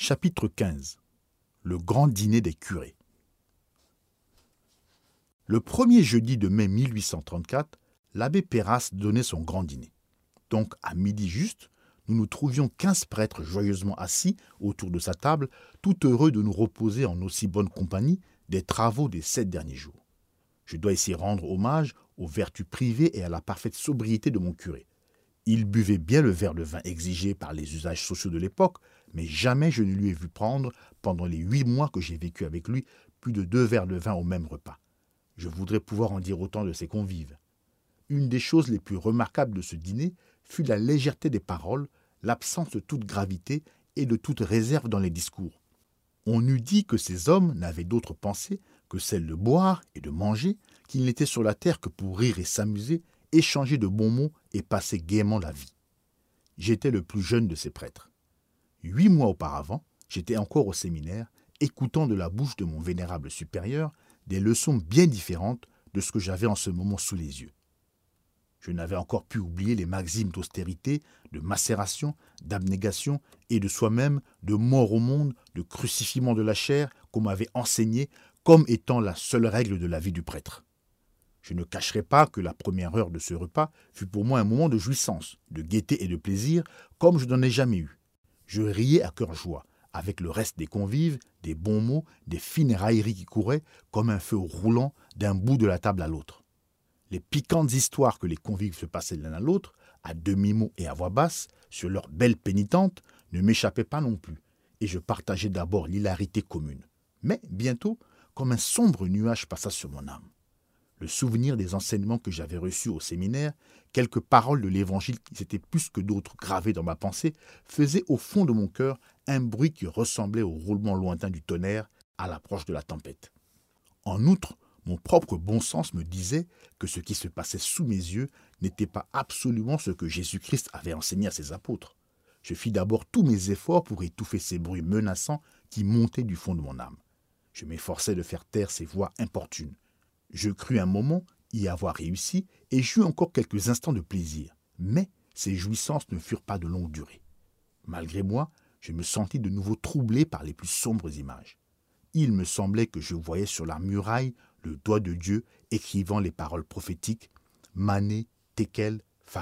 Chapitre 15. Le grand dîner des curés. Le premier jeudi de mai 1834, l'abbé Péras donnait son grand dîner. Donc, à midi juste, nous nous trouvions 15 prêtres joyeusement assis autour de sa table, tout heureux de nous reposer en aussi bonne compagnie des travaux des 7 derniers jours. Je dois ici rendre hommage aux vertus privées et à la parfaite sobriété de mon curé. Il buvait bien le verre de vin exigé par les usages sociaux de l'époque, mais jamais je ne lui ai vu prendre, pendant les 8 mois que j'ai vécu avec lui, plus de 2 verres de vin au même repas. Je voudrais pouvoir en dire autant de ses convives. Une des choses les plus remarquables de ce dîner fut la légèreté des paroles, l'absence de toute gravité et de toute réserve dans les discours. On eût dit que ces hommes n'avaient d'autre pensée que celle de boire et de manger, qu'ils n'étaient sur la terre que pour rire et s'amuser, échanger de bons mots et passer gaiement la vie. J'étais le plus jeune de ces prêtres. 8 mois auparavant, j'étais encore au séminaire, écoutant de la bouche de mon vénérable supérieur des leçons bien différentes de ce que j'avais en ce moment sous les yeux. Je n'avais encore pu oublier les maximes d'austérité, de macération, d'abnégation et de soi-même, de mort au monde, de crucifiement de la chair qu'on m'avait enseigné comme étant la seule règle de la vie du prêtre. Je ne cacherai pas que la première heure de ce repas fut pour moi un moment de jouissance, de gaieté et de plaisir, comme je n'en ai jamais eu. Je riais à cœur joie, avec le reste des convives, des bons mots, des fines railleries qui couraient, comme un feu roulant d'un bout de la table à l'autre. Les piquantes histoires que les convives se passaient l'un à l'autre, à demi-mot et à voix basse, sur leurs belles pénitentes, ne m'échappaient pas non plus, et je partageais d'abord l'hilarité commune. Mais, bientôt, comme un sombre nuage passa sur mon âme. Le souvenir des enseignements que j'avais reçus au séminaire, quelques paroles de l'Évangile qui s'étaient plus que d'autres gravées dans ma pensée, faisaient au fond de mon cœur un bruit qui ressemblait au roulement lointain du tonnerre à l'approche de la tempête. En outre, mon propre bon sens me disait que ce qui se passait sous mes yeux n'était pas absolument ce que Jésus-Christ avait enseigné à ses apôtres. Je fis d'abord tous mes efforts pour étouffer ces bruits menaçants qui montaient du fond de mon âme. Je m'efforçais de faire taire ces voix importunes. Je crus un moment y avoir réussi et j'eus encore quelques instants de plaisir. Mais ces jouissances ne furent pas de longue durée. Malgré moi, je me sentis de nouveau troublé par les plus sombres images. Il me semblait que je voyais sur la muraille le doigt de Dieu écrivant les paroles prophétiques « Mané, Tekel, Phares ».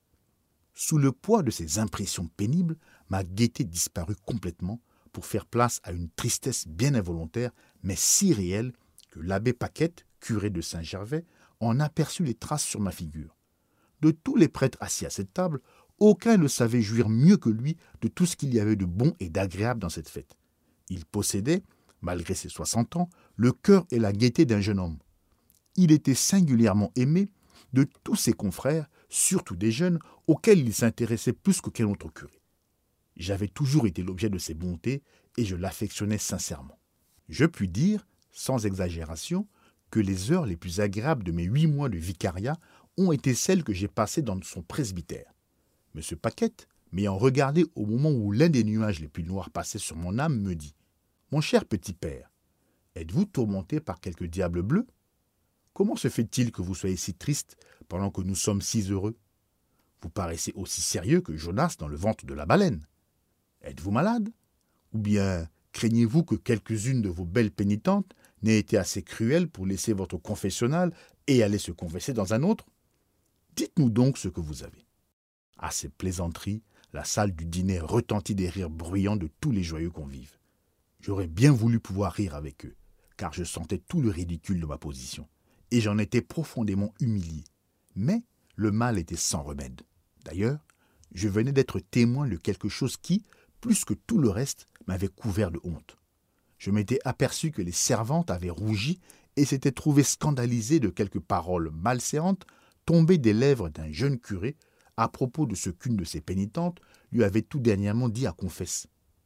Sous le poids de ces impressions pénibles, ma gaieté disparut complètement pour faire place à une tristesse bien involontaire, mais si réelle que l'abbé Paquette, curé de Saint-Gervais, en aperçut les traces sur ma figure. De tous les prêtres assis à cette table, aucun ne savait jouir mieux que lui de tout ce qu'il y avait de bon et d'agréable dans cette fête. Il possédait, malgré ses 60 ans, le cœur et la gaieté d'un jeune homme. Il était singulièrement aimé de tous ses confrères, surtout des jeunes, auxquels il s'intéressait plus qu'aucun autre curé. J'avais toujours été l'objet de ses bontés et je l'affectionnais sincèrement. Je puis dire, sans exagération, que les heures les plus agréables de mes 8 mois de vicariat ont été celles que j'ai passées dans son presbytère. M. Paquette, m'ayant regardé au moment où l'un des nuages les plus noirs passait sur mon âme, me dit « Mon cher petit père, êtes-vous tourmenté par quelque diable bleu? Comment se fait-il que vous soyez si triste pendant que nous sommes si heureux? Vous paraissez aussi sérieux que Jonas dans le ventre de la baleine. Êtes-vous malade? Ou bien craignez-vous que quelques-unes de vos belles pénitentes n'aient été assez cruelles pour laisser votre confessionnal et aller se confesser dans un autre? Dites-nous donc ce que vous avez. » À ces plaisanteries, la salle du dîner retentit des rires bruyants de tous les joyeux convives. J'aurais bien voulu pouvoir rire avec eux, car je sentais tout le ridicule de ma position, et j'en étais profondément humilié. Mais le mal était sans remède. D'ailleurs, je venais d'être témoin de quelque chose qui, plus que tout le reste, m'avait couvert de honte. Je m'étais aperçu que les servantes avaient rougi et s'étaient trouvées scandalisées de quelques paroles malséantes tombées des lèvres d'un jeune curé à propos de ce qu'une de ses pénitentes lui avait tout dernièrement dit à confesse.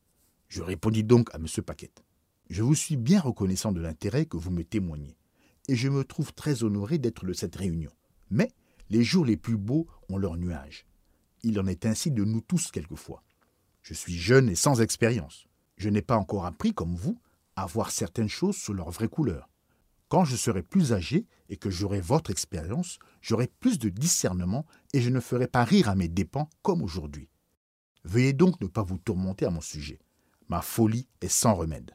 Je répondis donc à M. Paquette. « Je vous suis bien reconnaissant de l'intérêt que vous me témoignez, et je me trouve très honoré d'être de cette réunion. Mais les jours les plus beaux ont leurs nuages. Il en est ainsi de nous tous quelquefois. Je suis jeune et sans expérience. Je n'ai pas encore appris, comme vous, à voir certaines choses sous leur vraie couleur. Quand je serai plus âgé et que j'aurai votre expérience, j'aurai plus de discernement et je ne ferai pas rire à mes dépens comme aujourd'hui. Veuillez donc ne pas vous tourmenter à mon sujet. Ma folie est sans remède.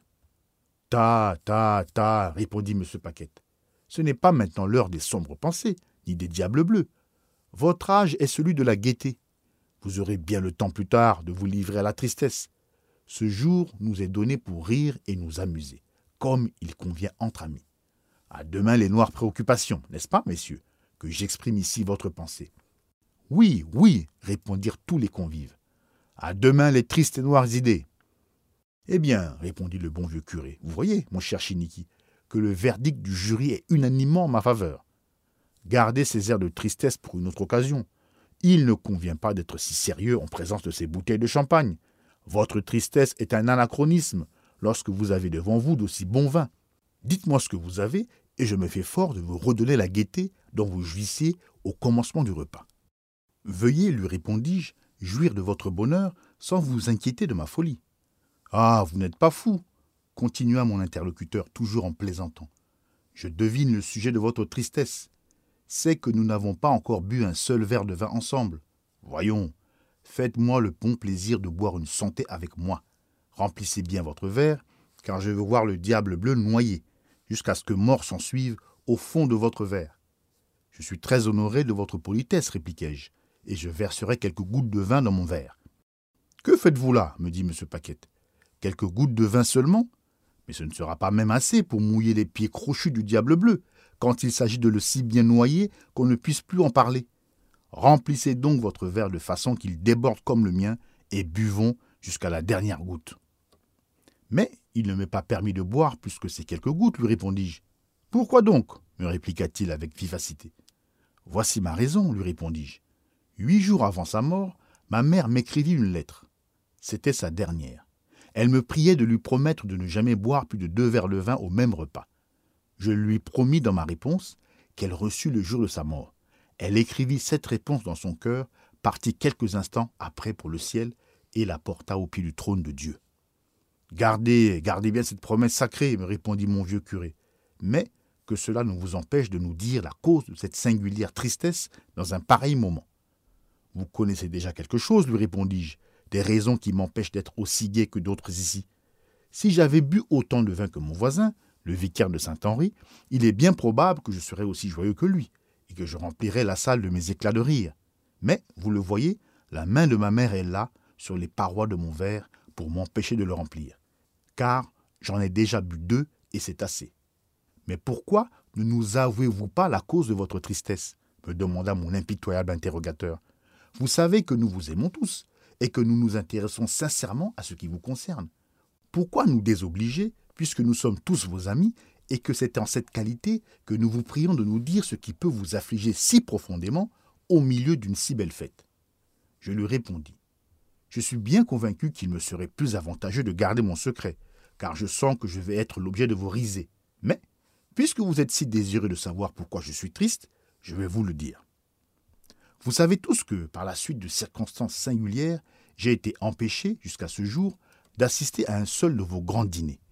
Ta, répondit M. Paquette. Ce n'est pas maintenant l'heure des sombres pensées, ni des diables bleus. Votre âge est celui de la gaieté. Vous aurez bien le temps plus tard de vous livrer à la tristesse. Ce jour nous est donné pour rire et nous amuser, comme il convient entre amis. À demain les noires préoccupations, n'est-ce pas, messieurs, que j'exprime ici votre pensée. Oui, oui, répondirent tous les convives. À demain les tristes et noires idées. Eh bien, répondit le bon vieux curé, vous voyez, mon cher Chiniki, que le verdict du jury est unanimement en ma faveur. Gardez ces airs de tristesse pour une autre occasion. Il ne convient pas d'être si sérieux en présence de ces bouteilles de champagne. Votre tristesse est un anachronisme lorsque vous avez devant vous d'aussi bons vins. Dites-moi ce que vous avez et je me fais fort de vous redonner la gaieté dont vous jouissiez au commencement du repas. Veuillez, lui répondis-je, jouir de votre bonheur sans vous inquiéter de ma folie. Ah, vous n'êtes pas fou, continua mon interlocuteur toujours en plaisantant. Je devine le sujet de votre tristesse. C'est que nous n'avons pas encore bu un seul verre de vin ensemble. Voyons, faites-moi le bon plaisir de boire une santé avec moi. Remplissez bien votre verre, car je veux voir le diable bleu noyer, jusqu'à ce que mort s'en suive au fond de votre verre. Je suis très honoré de votre politesse, répliquai-je, et je verserai quelques gouttes de vin dans mon verre. Que faites-vous là, me dit M. Paquette. Quelques gouttes de vin seulement? Mais ce ne sera pas même assez pour mouiller les pieds crochus du diable bleu, quand il s'agit de le si bien noyer qu'on ne puisse plus en parler. Remplissez donc votre verre de façon qu'il déborde comme le mien, et buvons jusqu'à la dernière goutte. Mais il ne m'est pas permis de boire plus que ces quelques gouttes, lui répondis-je. Pourquoi donc? Me répliqua-t-il avec vivacité. Voici ma raison, lui répondis-je. 8 jours avant sa mort, ma mère m'écrivit une lettre. C'était sa dernière. Elle me priait de lui promettre de ne jamais boire plus de 2 verres de vin au même repas. Je lui promis dans ma réponse qu'elle reçut le jour de sa mort. Elle écrivit cette réponse dans son cœur, partit quelques instants après pour le ciel et la porta au pied du trône de Dieu. Gardez bien cette promesse sacrée, me répondit mon vieux curé, mais que cela ne vous empêche de nous dire la cause de cette singulière tristesse dans un pareil moment. Vous connaissez déjà quelque chose, lui répondis-je, des raisons qui m'empêchent d'être aussi gai que d'autres ici. Si j'avais bu autant de vin que mon voisin, le vicaire de Saint-Henri, il est bien probable que je serais aussi joyeux que lui, et que je remplirais la salle de mes éclats de rire. Mais, vous le voyez, la main de ma mère est là, sur les parois de mon verre, pour m'empêcher de le remplir. Car j'en ai déjà bu 2 et c'est assez. Mais pourquoi ne nous avouez-vous pas la cause de votre tristesse? Me demanda mon impitoyable interrogateur. Vous savez que nous vous aimons tous, et que nous nous intéressons sincèrement à ce qui vous concerne. Pourquoi nous désobliger, puisque nous sommes tous vos amis, et que c'est en cette qualité que nous vous prions de nous dire ce qui peut vous affliger si profondément au milieu d'une si belle fête? Je lui répondis. Je suis bien convaincu qu'il me serait plus avantageux de garder mon secret, car je sens que je vais être l'objet de vos risées. Mais, puisque vous êtes si désireux de savoir pourquoi je suis triste, je vais vous le dire. Vous savez tous que, par la suite de circonstances singulières, j'ai été empêché, jusqu'à ce jour, d'assister à un seul de vos grands dîners.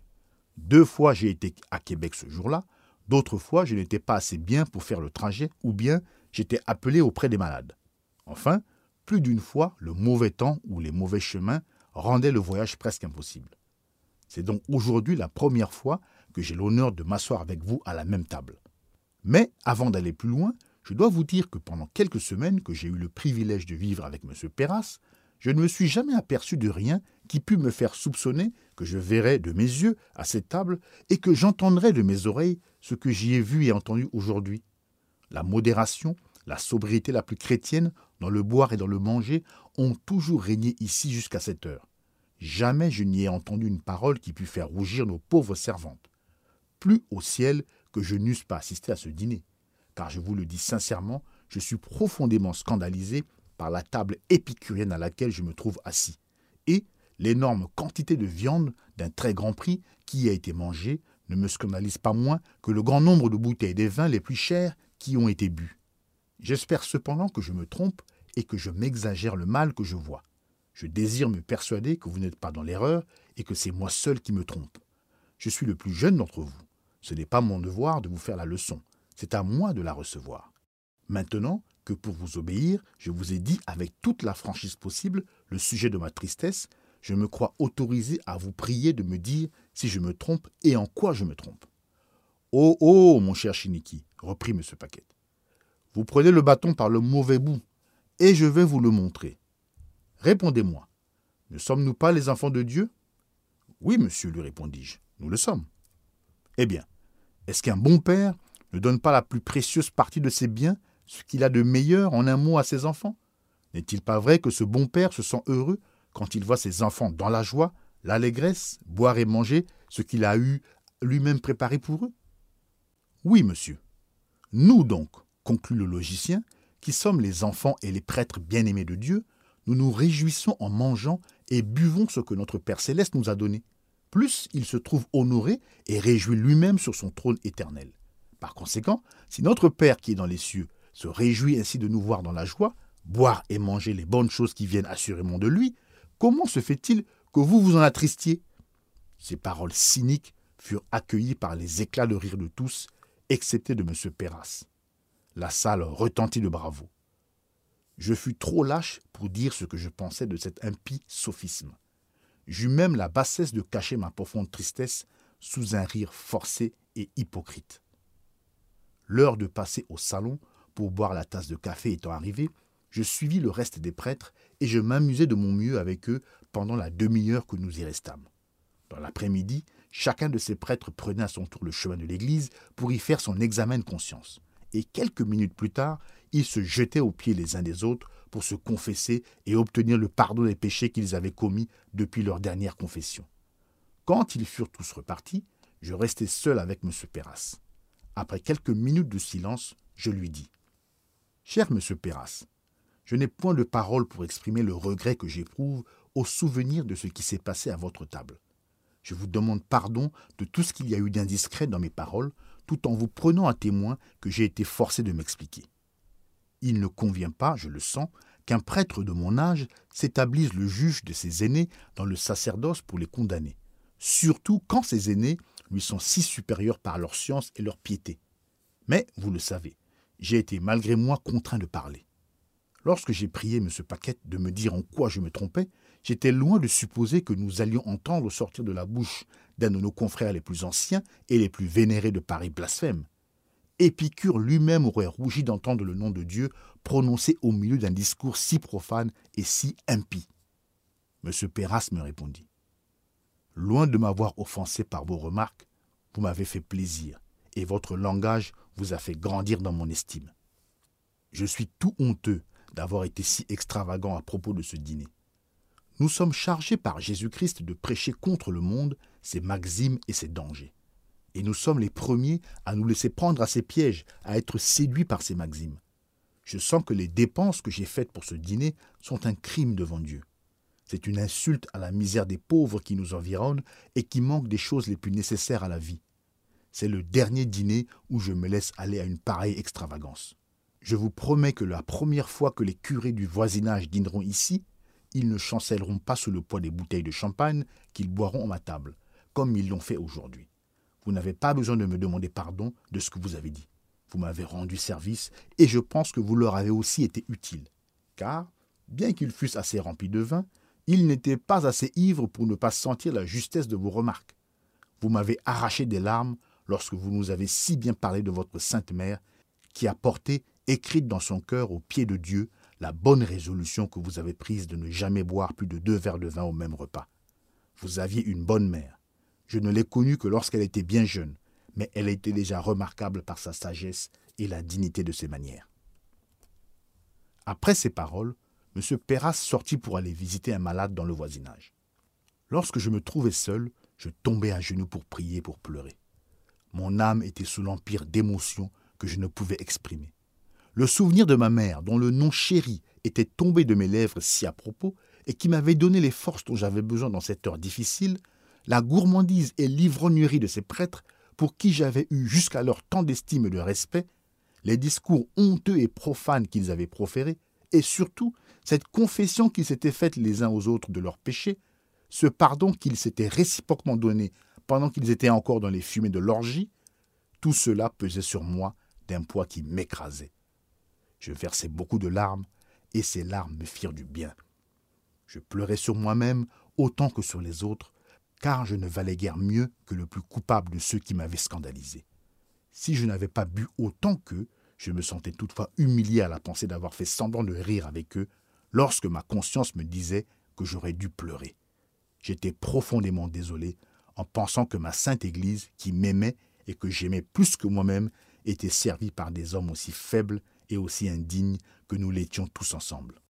2 fois j'ai été à Québec ce jour-là, d'autres fois je n'étais pas assez bien pour faire le trajet, ou bien j'étais appelé auprès des malades. Enfin, plus d'une fois, le mauvais temps ou les mauvais chemins rendaient le voyage presque impossible. C'est donc aujourd'hui la première fois que j'ai l'honneur de m'asseoir avec vous à la même table. Mais, avant d'aller plus loin, je dois vous dire que pendant quelques semaines que j'ai eu le privilège de vivre avec M. Perras, je ne me suis jamais aperçu de rien qui pût me faire soupçonner que je verrais de mes yeux à cette table et que j'entendrais de mes oreilles ce que j'y ai vu et entendu aujourd'hui. La modération, la sobriété la plus chrétienne dans le boire et dans le manger ont toujours régné ici jusqu'à cette heure. Jamais je n'y ai entendu une parole qui pût faire rougir nos pauvres servantes. Plus au ciel que je n'eusse pas assisté à ce dîner, car je vous le dis sincèrement, je suis profondément scandalisé par la table épicurienne à laquelle je me trouve assis, et l'énorme quantité de viande d'un très grand prix qui y a été mangée ne me scandalise pas moins que le grand nombre de bouteilles des vins les plus chers qui ont été bus. J'espère cependant que je me trompe et que je m'exagère le mal que je vois. Je désire me persuader que vous n'êtes pas dans l'erreur et que c'est moi seul qui me trompe. Je suis le plus jeune d'entre vous. Ce n'est pas mon devoir de vous faire la leçon. C'est à moi de la recevoir. Maintenant que pour vous obéir, je vous ai dit avec toute la franchise possible le sujet de ma tristesse, je me crois autorisé à vous prier de me dire si je me trompe et en quoi je me trompe. Oh, oh, mon cher Shiniki, reprit M. Paquette. Vous prenez le bâton par le mauvais bout, et je vais vous le montrer. Répondez-moi, ne sommes-nous pas les enfants de Dieu? Oui, monsieur, lui répondis-je, nous le sommes. Eh bien, est-ce qu'un bon père ne donne pas la plus précieuse partie de ses biens, ce qu'il a de meilleur en un mot à ses enfants? N'est-il pas vrai que ce bon père se sent heureux quand il voit ses enfants dans la joie, l'allégresse, boire et manger ce qu'il a eu lui-même préparé pour eux? Oui, monsieur. Nous donc, conclut le logicien, qui sommes les enfants et les prêtres bien-aimés de Dieu, nous nous réjouissons en mangeant et buvons ce que notre Père Céleste nous a donné. Plus il se trouve honoré et réjoui lui-même sur son trône éternel. Par conséquent, si notre Père qui est dans les cieux se réjouit ainsi de nous voir dans la joie, boire et manger les bonnes choses qui viennent assurément de lui, comment se fait-il que vous vous en attristiez? Ces paroles cyniques furent accueillies par les éclats de rire de tous, excepté de M. Perras. La salle retentit de bravos. Je fus trop lâche pour dire ce que je pensais de cet impie sophisme. J'eus même la bassesse de cacher ma profonde tristesse sous un rire forcé et hypocrite. L'heure de passer au salon pour boire la tasse de café étant arrivée, je suivis le reste des prêtres et je m'amusai de mon mieux avec eux pendant la demi-heure que nous y restâmes. Dans l'après-midi, chacun de ces prêtres prenait à son tour le chemin de l'église pour y faire son examen de conscience. Et quelques minutes plus tard, ils se jetaient aux pieds les uns des autres pour se confesser et obtenir le pardon des péchés qu'ils avaient commis depuis leur dernière confession. Quand ils furent tous repartis, je restai seul avec M. Perras. Après quelques minutes de silence, je lui dis « Cher M. Perras, je n'ai point de paroles pour exprimer le regret que j'éprouve au souvenir de ce qui s'est passé à votre table. Je vous demande pardon de tout ce qu'il y a eu d'indiscret dans mes paroles, tout en vous prenant à témoin que j'ai été forcé de m'expliquer. Il ne convient pas, je le sens, qu'un prêtre de mon âge s'établisse le juge de ses aînés dans le sacerdoce pour les condamner, surtout quand ces aînés lui sont si supérieurs par leur science et leur piété. Mais, vous le savez, j'ai été malgré moi contraint de parler. Lorsque j'ai prié M. Paquette de me dire en quoi je me trompais, j'étais loin de supposer que nous allions entendre sortir de la bouche d'un de nos confrères les plus anciens et les plus vénérés de pareils blasphèmes. Épicure lui-même aurait rougi d'entendre le nom de Dieu prononcé au milieu d'un discours si profane et si impie. M. Perras me répondit. Loin de m'avoir offensé par vos remarques, vous m'avez fait plaisir, et votre langage vous a fait grandir dans mon estime. Je suis tout honteux d'avoir été si extravagant à propos de ce dîner. Nous sommes chargés par Jésus-Christ de prêcher contre le monde, ses maximes et ses dangers. Et nous sommes les premiers à nous laisser prendre à ses pièges, à être séduits par ses maximes. Je sens que les dépenses que j'ai faites pour ce dîner sont un crime devant Dieu. C'est une insulte à la misère des pauvres qui nous environnent et qui manquent des choses les plus nécessaires à la vie. C'est le dernier dîner où je me laisse aller à une pareille extravagance. Je vous promets que la première fois que les curés du voisinage dîneront ici, ils ne chancelleront pas sous le poids des bouteilles de champagne qu'ils boiront à ma table, comme ils l'ont fait aujourd'hui. Vous n'avez pas besoin de me demander pardon de ce que vous avez dit. Vous m'avez rendu service et je pense que vous leur avez aussi été utile. Car, bien qu'ils fussent assez remplis de vin, ils n'étaient pas assez ivres pour ne pas sentir la justesse de vos remarques. Vous m'avez arraché des larmes lorsque vous nous avez si bien parlé de votre Sainte Mère, qui a porté, écrite dans son cœur au pied de Dieu, la bonne résolution que vous avez prise de ne jamais boire plus de 2 verres de vin au même repas. Vous aviez une bonne mère. Je ne l'ai connue que lorsqu'elle était bien jeune, mais elle était déjà remarquable par sa sagesse et la dignité de ses manières. Après ces paroles, M. Perras sortit pour aller visiter un malade dans le voisinage. Lorsque je me trouvais seul, je tombai à genoux pour prier, pour pleurer. Mon âme était sous l'empire d'émotions que je ne pouvais exprimer. Le souvenir de ma mère, dont le nom chéri était tombé de mes lèvres si à propos et qui m'avait donné les forces dont j'avais besoin dans cette heure difficile, la gourmandise et l'ivrognerie de ces prêtres pour qui j'avais eu jusqu'alors tant d'estime et de respect, les discours honteux et profanes qu'ils avaient proférés, et surtout cette confession qu'ils s'étaient faite les uns aux autres de leurs péchés, ce pardon qu'ils s'étaient réciproquement donné pendant qu'ils étaient encore dans les fumées de l'orgie, tout cela pesait sur moi d'un poids qui m'écrasait. Je versai beaucoup de larmes, et ces larmes me firent du bien. Je pleurais sur moi-même autant que sur les autres, car je ne valais guère mieux que le plus coupable de ceux qui m'avaient scandalisé. Si je n'avais pas bu autant qu'eux, je me sentais toutefois humilié à la pensée d'avoir fait semblant de rire avec eux, lorsque ma conscience me disait que j'aurais dû pleurer. J'étais profondément désolé en pensant que ma sainte Église, qui m'aimait et que j'aimais plus que moi-même, était servie par des hommes aussi faibles et aussi indignes que nous l'étions tous ensemble.